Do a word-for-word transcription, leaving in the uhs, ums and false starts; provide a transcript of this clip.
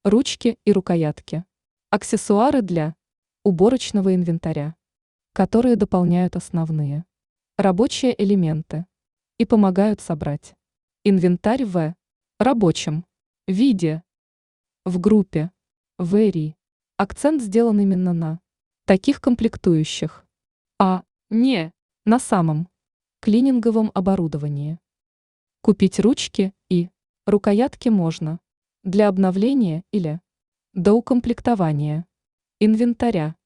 Ручки и рукоятки. Аксессуары для уборочного инвентаря, которые дополняют основные рабочие элементы и помогают собрать инвентарь в рабочем виде. В группе Very акцент сделан именно на таких комплектующих, а не на самом клининговом оборудовании. Купить ручки и рукоятки можно для обновления или доукомплектования инвентаря.